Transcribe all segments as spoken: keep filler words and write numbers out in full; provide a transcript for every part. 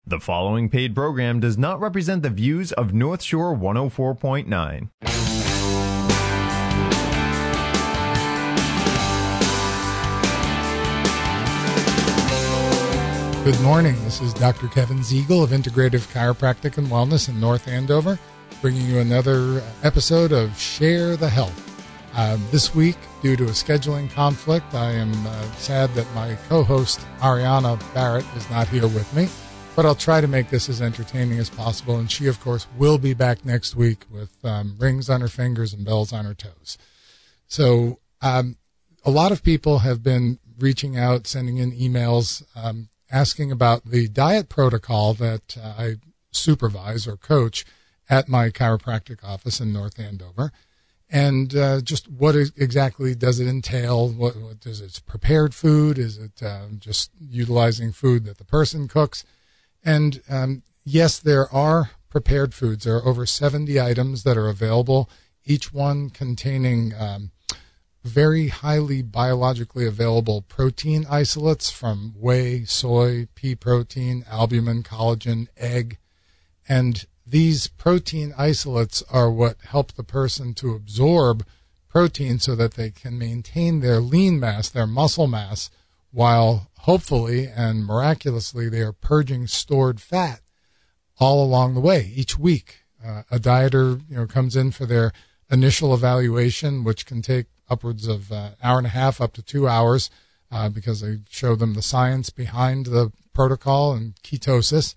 The following paid program does not represent the views of North Shore one oh four point nine. Good morning. This is Doctor Kevin Ziegel of Integrative Chiropractic and Wellness in North Andover, bringing you another episode of Share the Health. Uh, this week, due to a scheduling conflict, I am uh, sad that my co-host Ariana Barrett is not here with me, but I'll try to make this as entertaining as possible, and she, of course, will be back next week with um, rings on her fingers and bells on her toes. So um, a lot of people have been reaching out, sending in emails, um, asking about the diet protocol that uh, I supervise or coach at my chiropractic office in North Andover. And uh, just what is, exactly does it entail? What, what is it? Prepared food? Is it uh, just utilizing food that the person cooks? And um, yes, there are prepared foods. There are over seventy items that are available, each one containing um, very highly biologically available protein isolates from whey, soy, pea protein, albumin, collagen, egg. And these protein isolates are what help the person to absorb protein so that they can maintain their lean mass, their muscle mass, while hopefully and miraculously they are purging stored fat all along the way each week. Uh, a dieter, you know, comes in for their initial evaluation, which can take upwards of an hour and a half up to two hours uh, because I show them the science behind the protocol and ketosis.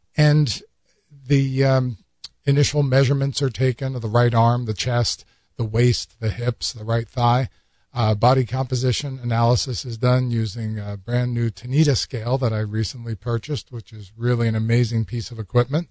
And the um, initial measurements are taken of the right arm, the chest, the waist, the hips, the right thigh. Uh, body composition analysis is done using a brand new Tanita scale that I recently purchased, which is really an amazing piece of equipment.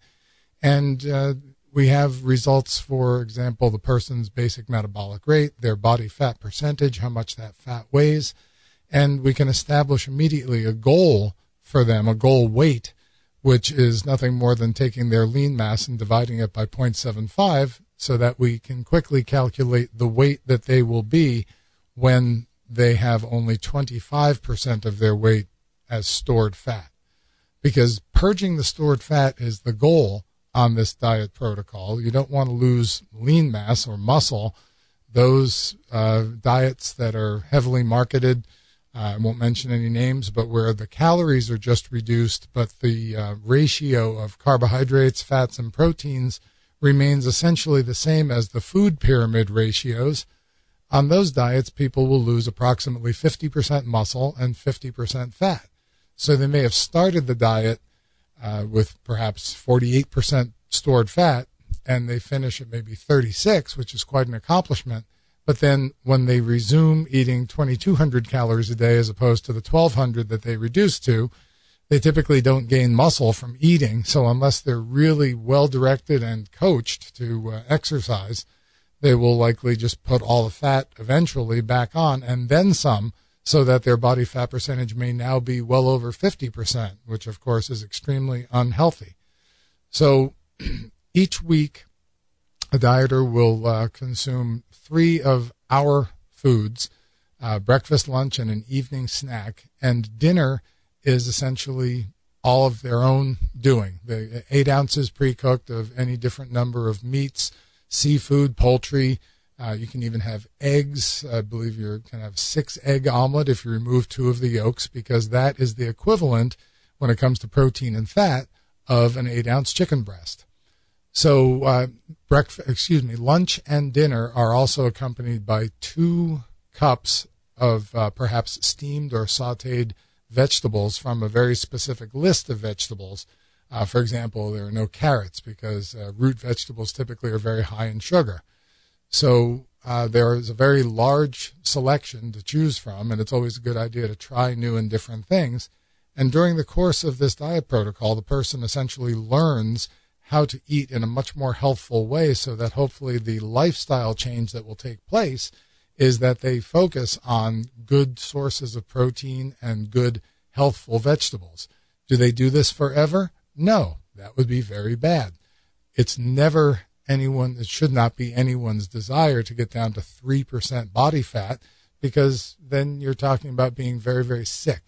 And uh, we have results, for example, the person's basic metabolic rate, their body fat percentage, how much that fat weighs, and we can establish immediately a goal for them, a goal weight, which is nothing more than taking their lean mass and dividing it by zero point seven five so that we can quickly calculate the weight that they will be when they have only twenty-five percent of their weight as stored fat. Because purging the stored fat is the goal on this diet protocol. You don't want to lose lean mass or muscle. Those uh, diets that are heavily marketed, uh, I won't mention any names, but where the calories are just reduced, but the uh, ratio of carbohydrates, fats, and proteins remains essentially the same as the food pyramid ratios. On those diets, people will lose approximately fifty percent muscle and fifty percent fat. So they may have started the diet uh, with perhaps forty-eight percent stored fat, and they finish at maybe thirty-six, which is quite an accomplishment. But then when they resume eating twenty-two hundred calories a day as opposed to the twelve hundred that they reduced to, they typically don't gain muscle from eating. So unless they're really well-directed and coached to uh, exercise, they will likely just put all the fat eventually back on and then some, so that their body fat percentage may now be well over fifty percent, which of course is extremely unhealthy. So each week, a dieter will uh, consume three of our foods, uh, breakfast, lunch, and an evening snack. And dinner is essentially all of their own doing. The eight ounces pre-cooked of any different number of meats, seafood, poultry. Uh, you can even have eggs. I believe you can have six egg omelet if you remove two of the yolks, because that is the equivalent when it comes to protein and fat of an eight ounce chicken breast. So, uh, breakfast, excuse me, lunch and dinner are also accompanied by two cups of uh, perhaps steamed or sauteed vegetables from a very specific list of vegetables. Uh, for example, there are no carrots because uh, root vegetables typically are very high in sugar. So uh, there is a very large selection to choose from, and it's always a good idea to try new and different things. And during the course of this diet protocol, the person essentially learns how to eat in a much more healthful way, so that hopefully the lifestyle change that will take place is that they focus on good sources of protein and good healthful vegetables. Do they do this forever? No, that would be very bad. It's never anyone, it should not be anyone's desire to get down to three percent body fat, because then you're talking about being very, very sick.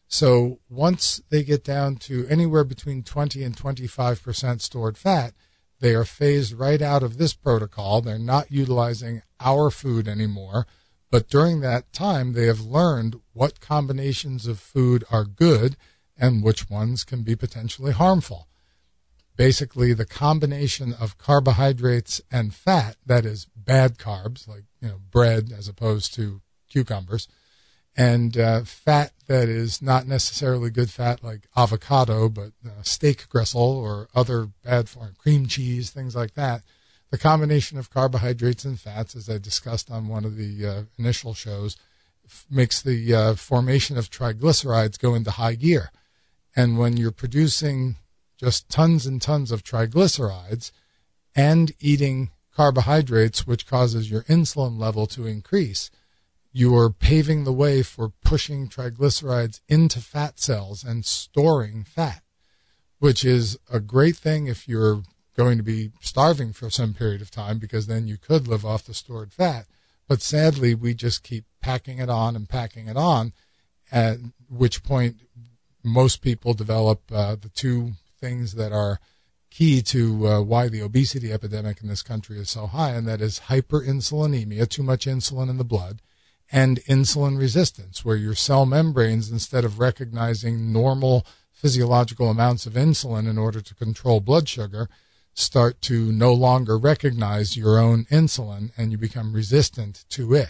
So once they get down to anywhere between twenty and twenty-five percent stored fat, they are phased right out of this protocol. They're not utilizing our food anymore. But during that time, they have learned what combinations of food are good and which ones can be potentially harmful. Basically, the combination of carbohydrates and fat, that is bad carbs, like you know bread as opposed to cucumbers, and uh, fat that is not necessarily good fat like avocado, but uh, steak gristle or other bad form, cream cheese, things like that. The combination of carbohydrates and fats, as I discussed on one of the uh, initial shows, f- makes the uh, formation of triglycerides go into high gear. And when you're producing just tons and tons of triglycerides and eating carbohydrates, which causes your insulin level to increase, you are paving the way for pushing triglycerides into fat cells and storing fat, which is a great thing if you're going to be starving for some period of time, because then you could live off the stored fat. But sadly, we just keep packing it on and packing it on, at which point most people develop uh, the two things that are key to uh, why the obesity epidemic in this country is so high, and that is hyperinsulinemia, too much insulin in the blood, and insulin resistance, where your cell membranes, instead of recognizing normal physiological amounts of insulin in order to control blood sugar, start to no longer recognize your own insulin, and you become resistant to it.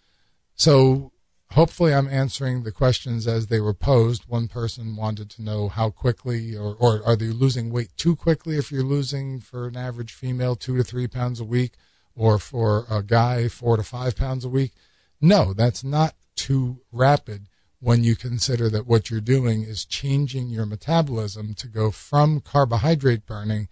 So hopefully I'm answering the questions as they were posed. One person wanted to know how quickly, or, or are they losing weight too quickly if you're losing, for an average female, two to three pounds a week, or for a guy, four to five pounds a week? No, that's not too rapid when you consider that what you're doing is changing your metabolism to go from carbohydrate burning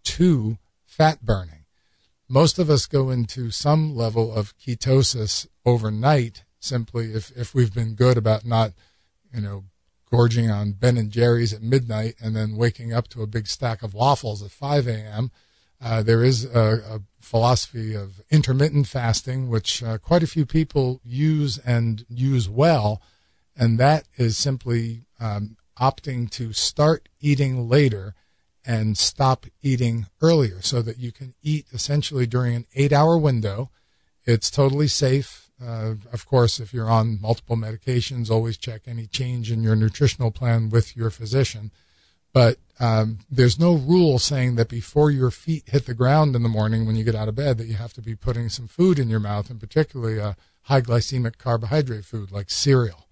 to fat burning. Most of us go into some level of ketosis overnight, simply if, if we've been good about not, you know, gorging on Ben and Jerry's at midnight and then waking up to a big stack of waffles at five a.m. Uh, there is a, a philosophy of intermittent fasting, which uh, quite a few people use and use well, and that is simply um, opting to start eating later and stop eating earlier, so that you can eat essentially during an eight-hour window. It's totally safe. Uh, of course, if you're on multiple medications, always check any change in your nutritional plan with your physician. But um, there's no rule saying that before your feet hit the ground in the morning when you get out of bed that you have to be putting some food in your mouth, and particularly a high glycemic carbohydrate food like cereal.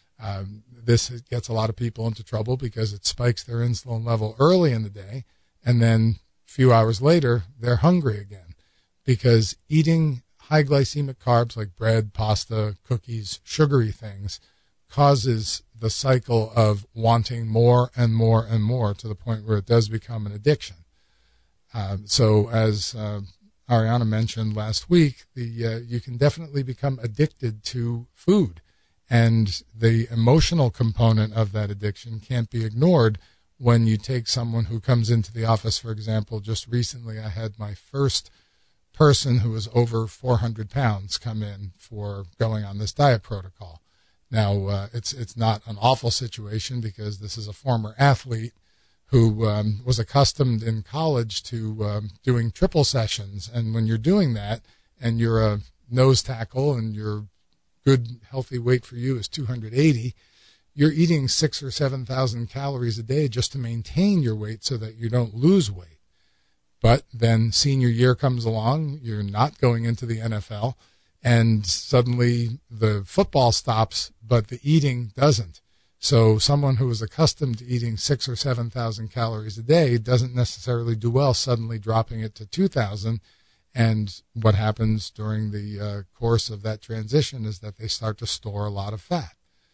Um, this gets a lot of people into trouble because it spikes their insulin level early in the day, and then a few hours later, they're hungry again, because eating high glycemic carbs like bread, pasta, cookies, sugary things causes the cycle of wanting more and more and more, to the point where it does become an addiction. Uh, so as uh, Ariana mentioned last week, the uh, you can definitely become addicted to food. And the emotional component of that addiction can't be ignored when you take someone who comes into the office. For example, just recently I had my first person who was over four hundred pounds come in for going on this diet protocol. Now, uh, it's it's not an awful situation, because this is a former athlete who um, was accustomed in college to um, doing triple sessions. And when you're doing that and you're a nose tackle and you're good healthy weight for you is two hundred eighty, you're eating six or seven thousand calories a day just to maintain your weight so that you don't lose weight. But then senior year comes along, you're not going into the N F L, and suddenly the football stops, but the eating doesn't. So someone who is accustomed to eating six or seven thousand calories a day doesn't necessarily do well suddenly dropping it to two thousand. And what happens during the uh, course of that transition is that they start to store a lot of fat.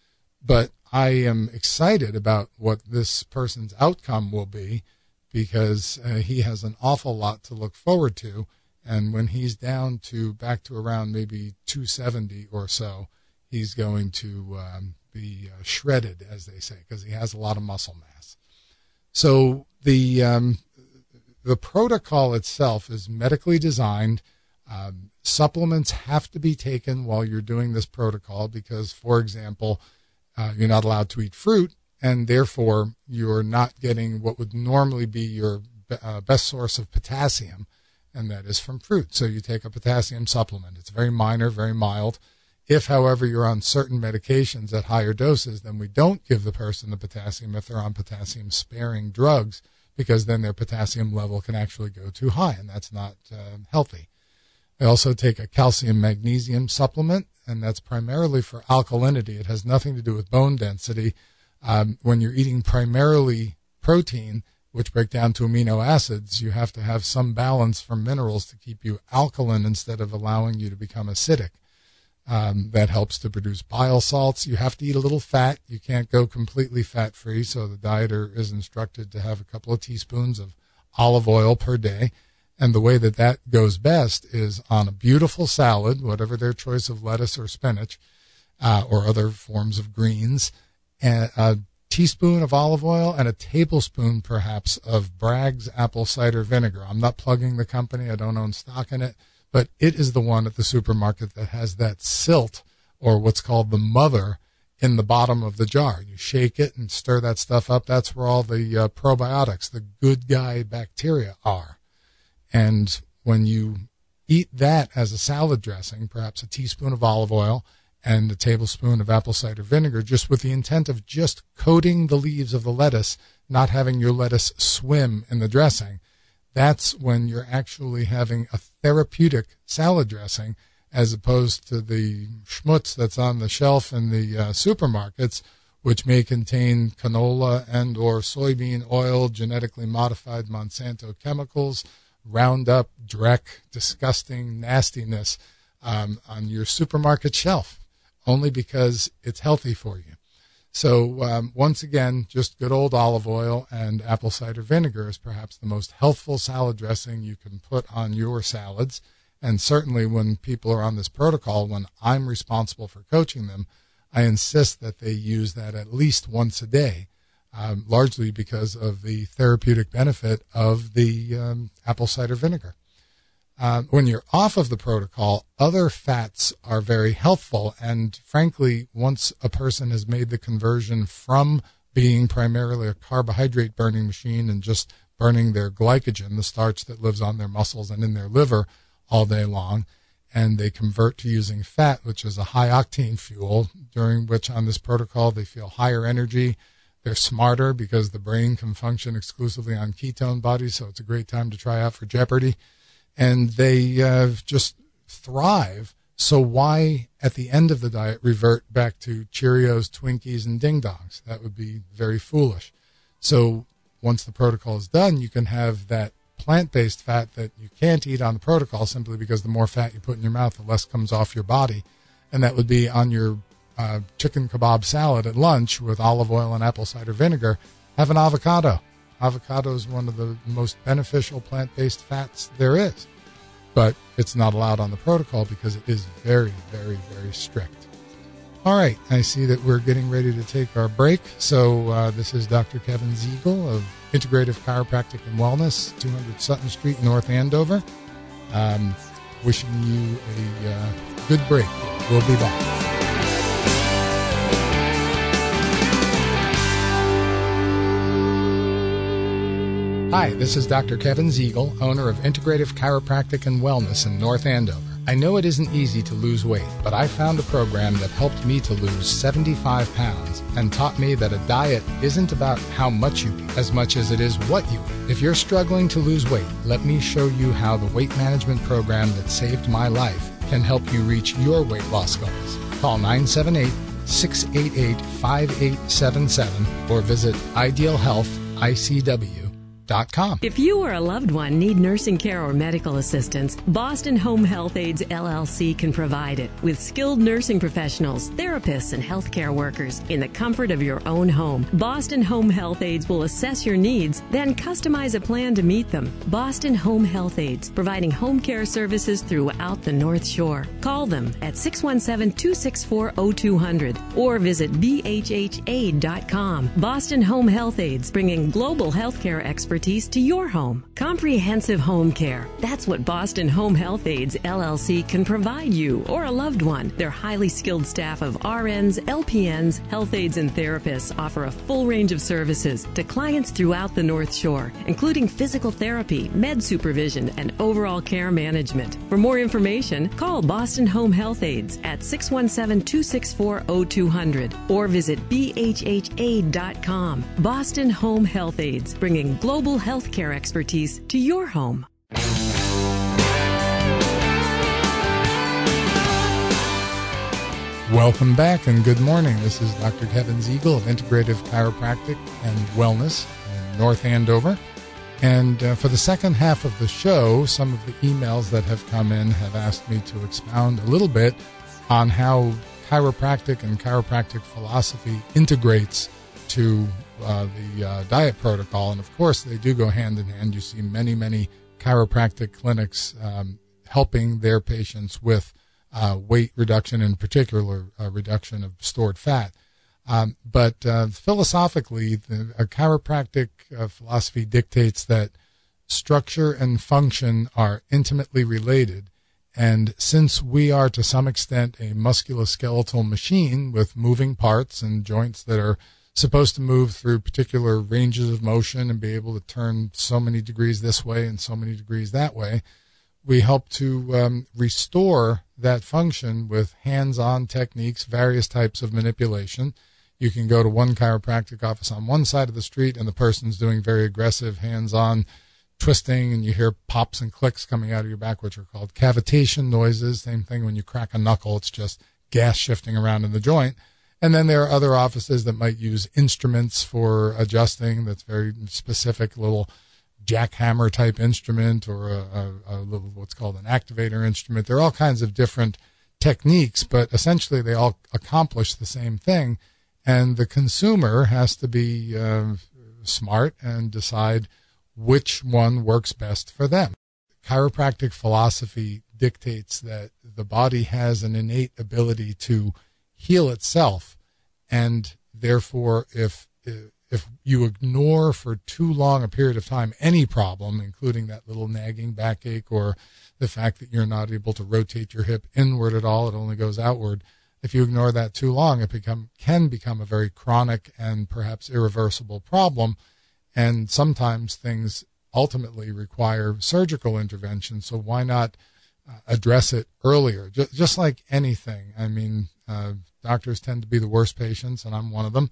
But I am excited about what this person's outcome will be, because uh, he has an awful lot to look forward to. And when he's down to back to around maybe two seventy or so, he's going to um, be uh, shredded, as they say, because he has a lot of muscle mass. So the um, The protocol itself is medically designed. Um, supplements have to be taken while you're doing this protocol because, for example, Uh, you're not allowed to eat fruit, and therefore you're not getting what would normally be your uh, best source of potassium, and that is from fruit. So you take a potassium supplement. It's very minor, very mild. If, however, you're on certain medications at higher doses, then we don't give the person the potassium if they're on potassium-sparing drugs, because then their potassium level can actually go too high, and that's not uh, healthy. I also take a calcium-magnesium supplement, and that's primarily for alkalinity. It has nothing to do with bone density. Um, when you're eating primarily protein, which break down to amino acids, you have to have some balance from minerals to keep you alkaline instead of allowing you to become acidic. Um, that helps to produce bile salts. You have to eat a little fat. You can't go completely fat-free, so the dieter is instructed to have a couple of teaspoons of olive oil per day. And the way that that goes best is on a beautiful salad, whatever their choice of lettuce or spinach, uh, or other forms of greens, and a teaspoon of olive oil and a tablespoon, perhaps, of Bragg's apple cider vinegar. I'm not plugging the company. I don't own stock in it, but it is the one at the supermarket that has that silt, or what's called the mother, in the bottom of the jar. You shake it and stir that stuff up. That's where all the uh, probiotics, the good guy bacteria, are. And when you eat that as a salad dressing, perhaps a teaspoon of olive oil and a tablespoon of apple cider vinegar, just with the intent of just coating the leaves of the lettuce, not having your lettuce swim in the dressing, that's when you're actually having a therapeutic salad dressing, as opposed to the schmutz that's on the shelf in the uh, supermarkets, which may contain canola and or soybean oil, genetically modified Monsanto chemicals, Roundup, Drek, disgusting nastiness um, on your supermarket shelf, only because it's healthy for you. So um, once again, just good old olive oil and apple cider vinegar is perhaps the most healthful salad dressing you can put on your salads. And certainly when people are on this protocol, when I'm responsible for coaching them, I insist that they use that at least once a day, um, largely because of the therapeutic benefit of the um, apple cider vinegar. Uh, when you're off of the protocol, other fats are very helpful. And frankly, once a person has made the conversion from being primarily a carbohydrate burning machine and just burning their glycogen, the starch that lives on their muscles and in their liver all day long, and they convert to using fat, which is a high octane fuel, during which on this protocol they feel higher energy. They're smarter because the brain can function exclusively on ketone bodies, so it's a great time to try out for Jeopardy. And they uh, just thrive. So why, at the end of the diet, revert back to Cheerios, Twinkies, and Ding Dongs? That would be very foolish. So once the protocol is done, you can have that plant-based fat that you can't eat on the protocol simply because the more fat you put in your mouth, the less comes off your body. And that would be on your uh, chicken kebab salad at lunch with olive oil and apple cider vinegar. Have an avocado. Avocado is one of the most beneficial plant-based fats there is, but it's not allowed on the protocol because it is very, very, very strict. All right, I see that we're getting ready to take our break. So uh, this is Doctor Kevin Ziegel of Integrative Chiropractic and Wellness, two hundred Sutton Street, North Andover. Um, wishing you a uh, good break. We'll be back. Hi, this is Doctor Kevin Ziegel, owner of Integrative Chiropractic and Wellness in North Andover. I know it isn't easy to lose weight, but I found a program that helped me to lose seventy-five pounds and taught me that a diet isn't about how much you eat as much as it is what you eat. If you're struggling to lose weight, let me show you how the weight management program that saved my life can help you reach your weight loss goals. Call nine seven eight, six eight eight, five eight seven seven or visit ideal health I C W dot com. If you or a loved one need nursing care or medical assistance, Boston Home Health Aides L L C can provide it with skilled nursing professionals, therapists, and healthcare workers in the comfort of your own home. Boston Home Health Aides will assess your needs, then customize a plan to meet them. Boston Home Health Aides, providing home care services throughout the North Shore. Call them at six one seven, two six four, zero two zero zero or visit B H H aid dot com. Boston Home Health Aides, bringing global healthcare expertise expertise to your home. Comprehensive home care. That's what Boston Home Health Aides, L L C can provide you or a loved one. Their highly skilled staff of R Ns, L P Ns, health aides, and therapists offer a full range of services to clients throughout the North Shore, including physical therapy, med supervision, and overall care management. For more information, call Boston Home Health Aides at six one seven, two six four, zero two zero zero or visit b h h aid dot com. Boston Home Health Aides, bringing global healthcare expertise to your home. Welcome back and good morning. This is Doctor Kevin Ziegel of Integrative Chiropractic and Wellness in North Andover. And uh, for the second half of the show, some of the emails that have come in have asked me to expound a little bit on how chiropractic and chiropractic philosophy integrates to uh, the uh, diet protocol. And of course, they do go hand in hand. You see many, many chiropractic clinics um, helping their patients with uh, weight reduction, in particular, uh, reduction of stored fat. Um, but uh, philosophically, the a chiropractic uh, philosophy dictates that structure and function are intimately related. And since we are to some extent a musculoskeletal machine with moving parts and joints that are supposed to move through particular ranges of motion and be able to turn so many degrees this way and so many degrees that way, we help to um, restore that function with hands-on techniques, various types of manipulation. You can go to one chiropractic office on one side of the street and the person's doing very aggressive hands-on twisting, and you hear pops and clicks coming out of your back, which are called cavitation noises. Same thing when you crack a knuckle, it's just gas shifting around in the joint. And then there are other offices that might use instruments for adjusting. That's very specific, little jackhammer type instrument or a, a, a little what's called an activator instrument. There are all kinds of different techniques, but essentially they all accomplish the same thing. And the consumer has to be uh, smart and decide which one works best for them. Chiropractic philosophy dictates that the body has an innate ability to heal itself, and therefore if if you ignore for too long a period of time any problem, including that little nagging backache or the fact that you're not able to rotate your hip inward at all, it only goes outward. If you ignore that too long, it become can become a very chronic and perhaps irreversible problem. And sometimes things ultimately require surgical intervention. So why not uh, address it earlier? Just, just like anything. I mean, uh, doctors tend to be the worst patients, and I'm one of them.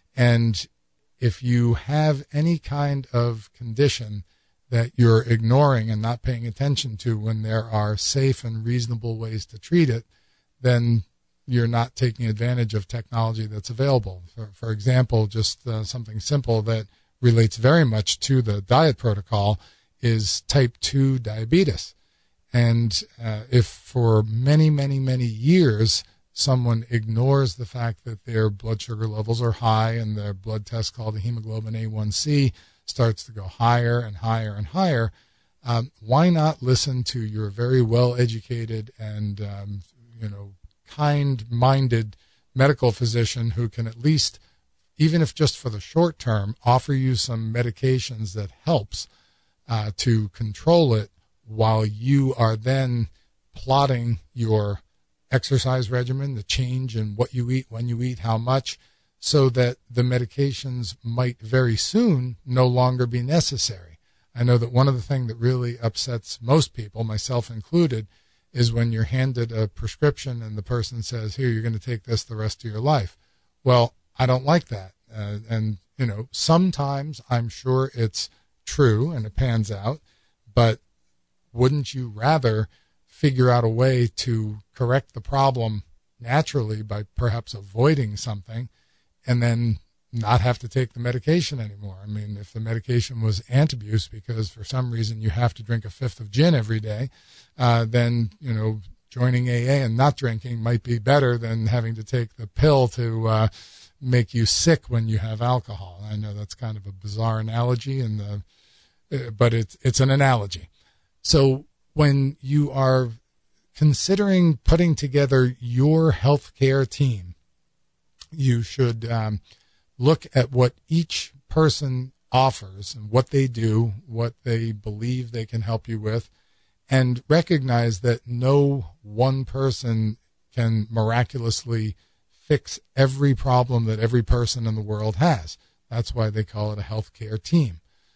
And if you have any kind of condition that you're ignoring and not paying attention to when there are safe and reasonable ways to treat it, then you're not taking advantage of technology that's available. For, for example, just uh, something simple that relates very much to the diet protocol is type two diabetes. And uh, if for many, many, many years someone ignores the fact that their blood sugar levels are high and their blood test called the hemoglobin A one C starts to go higher and higher and higher, um, why not listen to your very well-educated and um, you know kind-minded medical physician who can at least, even if just for the short term, offer you some medications that helps uh, to control it while you are then plotting your exercise regimen, the change in what you eat, when you eat, how much, so that the medications might very soon no longer be necessary. I know that one of the things that really upsets most people, myself included, is when you're handed a prescription and the person says, here, you're going to take this the rest of your life. Well, I don't like that. Uh, and, you know, sometimes I'm sure it's true and it pans out, but wouldn't you rather figure out a way to correct the problem naturally by perhaps avoiding something and then not have to take the medication anymore? I mean, if the medication was antabuse because for some reason you have to drink a fifth of gin every day, uh, then, you know, joining A A and not drinking might be better than having to take the pill to uh, make you sick when you have alcohol. I know that's kind of a bizarre analogy, and the, uh, but it's it's an analogy. So when you are considering putting together your healthcare team, you should um, look at what each person offers and what they do, what they believe they can help you with, and recognize that no one person can miraculously fix every problem that every person in the world has. That's why they call it a healthcare team.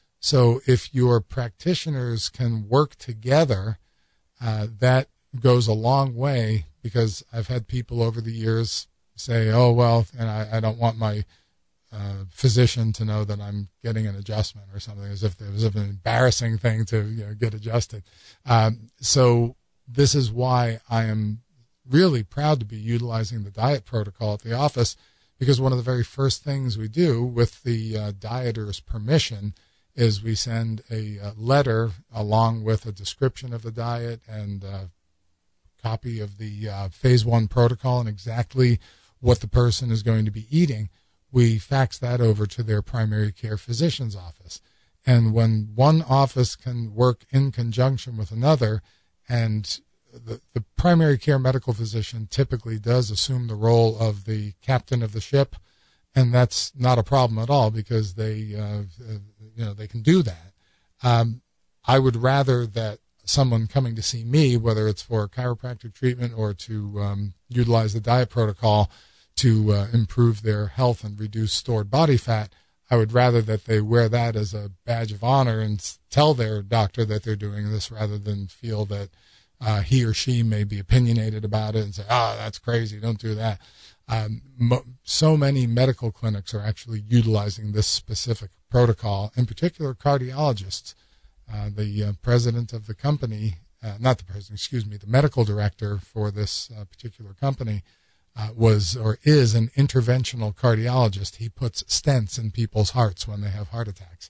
So if your practitioners can work together, uh, that goes a long way, because I've had people over the years say, oh, well, and I, I don't want my uh, physician to know that I'm getting an adjustment or something, as if it was an embarrassing thing to, you know, get adjusted. Um, so this is why I am really proud to be utilizing the diet protocol at the office, because one of the very first things we do with the uh, dieter's permission is we send a, a letter along with a description of the diet and a copy of the uh, phase one protocol and exactly what the person is going to be eating. We fax that over to their primary care physician's office. And when one office can work in conjunction with another, and the, the primary care medical physician typically does assume the role of the captain of the ship, and that's not a problem at all, because they, uh, you know, they can do that. Um, I would rather that someone coming to see me, whether it's for chiropractic treatment or to um, utilize the diet protocol to uh, improve their health and reduce stored body fat, I would rather that they wear that as a badge of honor and tell their doctor that they're doing this, rather than feel that uh, he or she may be opinionated about it and say, oh, that's crazy, don't do that. Um, mo- so many medical clinics are actually utilizing this specific protocol, in particular cardiologists. Uh, the uh, president of the company, uh, not the president, excuse me, the medical director for this uh, particular company uh, was or is an interventional cardiologist. He puts stents in people's hearts when they have heart attacks.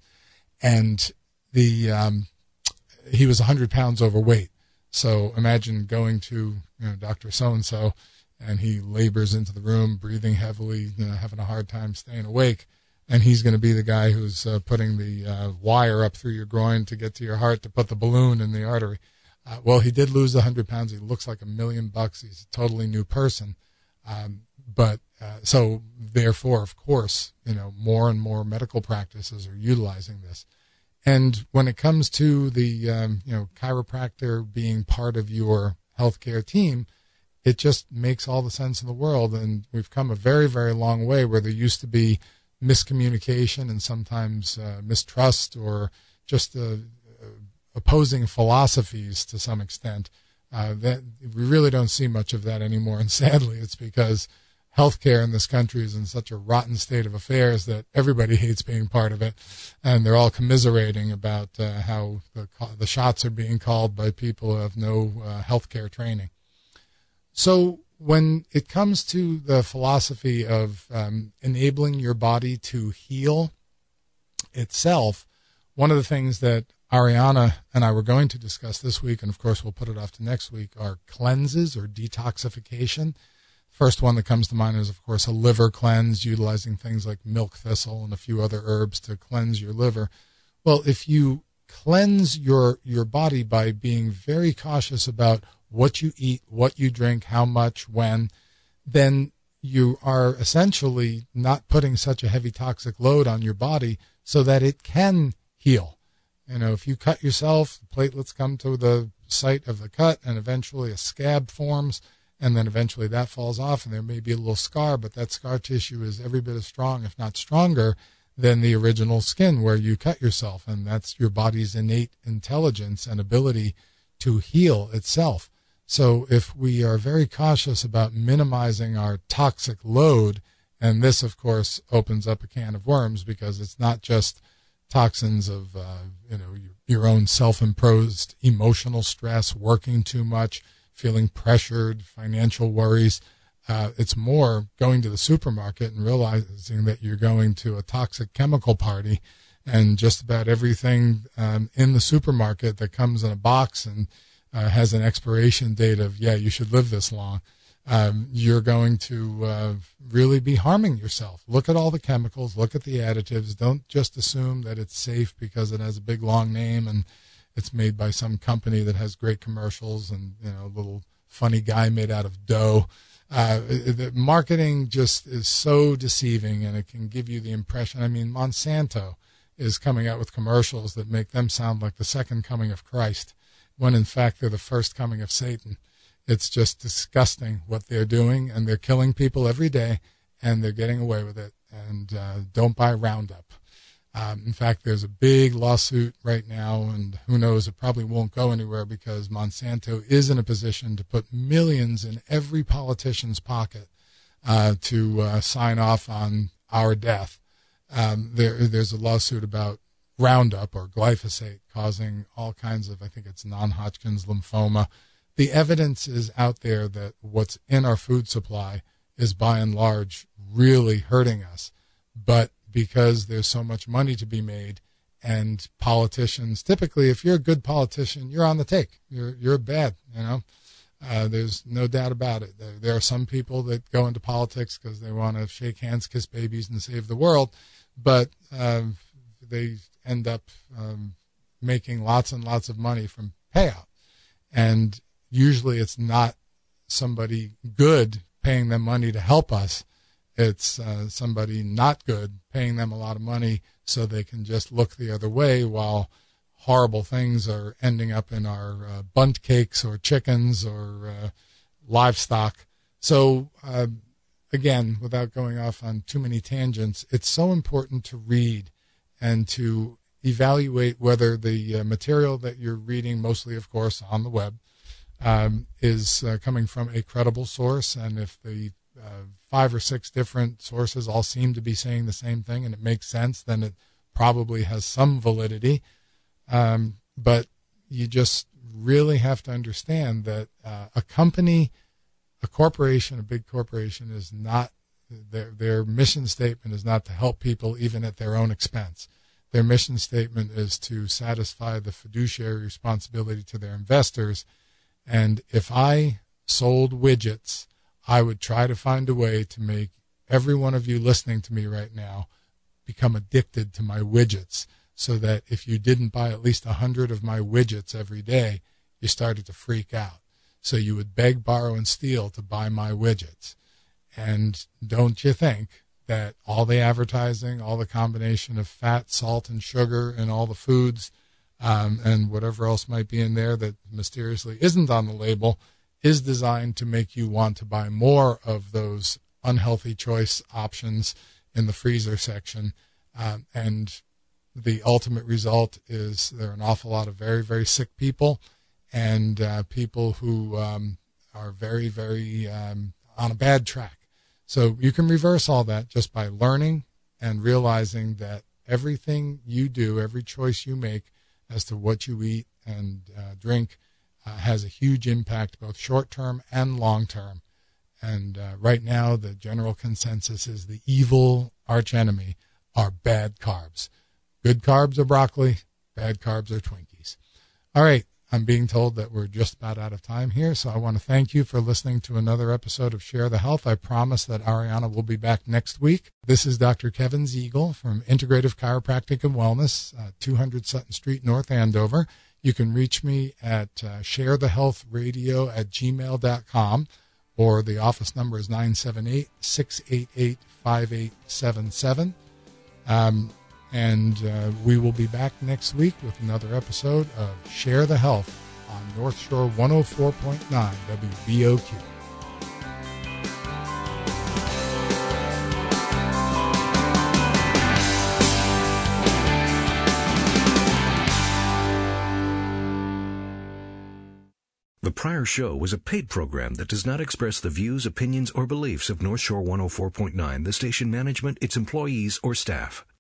And the um, he was one hundred pounds overweight. So imagine going to, you know, Doctor So-and-so, and he labors into the room, breathing heavily, you know, having a hard time staying awake. And he's going to be the guy who's uh, putting the uh, wire up through your groin to get to your heart to put the balloon in the artery. Uh, well, he did lose one hundred pounds. He looks like a million bucks. He's a totally new person. Um, but uh, so therefore, of course, you know, more and more medical practices are utilizing this. And when it comes to the, um, you know, chiropractor being part of your healthcare team, it just makes all the sense in the world. And we've come a very, very long way, where there used to be miscommunication and sometimes uh, mistrust, or just uh, opposing philosophies to some extent. Uh, that we really don't see much of that anymore, and sadly, it's because healthcare in this country is in such a rotten state of affairs that everybody hates being part of it, and they're all commiserating about uh, how the the shots are being called by people who have no uh, healthcare training. So when it comes to the philosophy of um, enabling your body to heal itself, one of the things that Ariana and I were going to discuss this week, and of course we'll put it off to next week, are cleanses or detoxification. First one that comes to mind is, of course, a liver cleanse, utilizing things like milk thistle and a few other herbs to cleanse your liver. Well, if you cleanse your, your body by being very cautious about what you eat, what you drink, how much, when, then you are essentially not putting such a heavy toxic load on your body so that it can heal. You know, if you cut yourself, the platelets come to the site of the cut, and eventually a scab forms, and then eventually that falls off, and there may be a little scar, but that scar tissue is every bit as strong, if not stronger, than the original skin where you cut yourself, and that's your body's innate intelligence and ability to heal itself. So if we are very cautious about minimizing our toxic load, and this, of course, opens up a can of worms, because it's not just toxins of, uh, you know, your, your own self-imposed emotional stress, working too much, feeling pressured, financial worries. Uh, it's more going to the supermarket and realizing that you're going to a toxic chemical party, and just about everything um, in the supermarket that comes in a box and uh, has an expiration date of, yeah, you should live this long, um, you're going to uh, really be harming yourself. Look at all the chemicals, look at the additives. Don't just assume that it's safe because it has a big long name and it's made by some company that has great commercials and, you know, a little funny guy made out of dough. Uh, the marketing just is so deceiving, and it can give you the impression. I mean, Monsanto is coming out with commercials that make them sound like the second coming of Christ, when in fact they're the first coming of Satan. It's just disgusting what they're doing, and they're killing people every day, and they're getting away with it. And uh, don't buy Roundup. Um, in fact, there's a big lawsuit right now, and who knows, it probably won't go anywhere because Monsanto is in a position to put millions in every politician's pocket uh, to uh, sign off on our death. Um, there, there's a lawsuit about Roundup or glyphosate causing all kinds of, I think it's non-Hodgkin's lymphoma. The evidence is out there that what's in our food supply is by and large really hurting us. But because there's so much money to be made, and politicians, typically, if you're a good politician, you're on the take. You're you're bad, you know. Uh, there's no doubt about it. There, there are some people that go into politics because they want to shake hands, kiss babies, and save the world, but um, they end up um, making lots and lots of money from payout. And usually it's not somebody good paying them money to help us. It's uh, somebody not good paying them a lot of money so they can just look the other way while horrible things are ending up in our uh, bundt cakes or chickens or uh, livestock. So, uh, again, without going off on too many tangents, it's so important to read and to evaluate whether the uh, material that you're reading, mostly, of course, on the web, um, is uh, coming from a credible source. And if the uh, five or six different sources all seem to be saying the same thing and it makes sense, then it probably has some validity. Um, but you just really have to understand that uh, a company, a corporation, a big corporation is not, their, their mission statement is not to help people even at their own expense. Their mission statement is to satisfy the fiduciary responsibility to their investors. And if I sold widgets, I would try to find a way to make every one of you listening to me right now become addicted to my widgets, so that if you didn't buy at least a hundred of my widgets every day, you started to freak out. So you would beg, borrow, and steal to buy my widgets. And don't you think that all the advertising, all the combination of fat, salt, and sugar and all the foods um, and whatever else might be in there that mysteriously isn't on the label is designed to make you want to buy more of those unhealthy choice options in the freezer section? Um, and the ultimate result is there are an awful lot of very, very sick people and uh, people who um, are very, very um, on a bad track. So you can reverse all that just by learning and realizing that everything you do, every choice you make as to what you eat and uh, drink uh, has a huge impact, both short-term and long-term. And uh, right now, the general consensus is the evil archenemy are bad carbs. Good carbs are broccoli, bad carbs are Twinkies. All right, I'm being told that we're just about out of time here, so I want to thank you for listening to another episode of Share the Health. I promise that Ariana will be back next week. This is Doctor Kevin Ziegel from Integrative Chiropractic and Wellness, uh, two hundred Sutton Street, North Andover. You can reach me at uh, sharethehealthradio at gmail dot com, or the office number is nine seven eight, six eight eight, five eight seven seven. Um, And uh, we will be back next week with another episode of Share the Health on North Shore one oh four point nine W B O Q. The prior show was a paid program that does not express the views, opinions, or beliefs of North Shore one oh four point nine, the station management, its employees, or staff.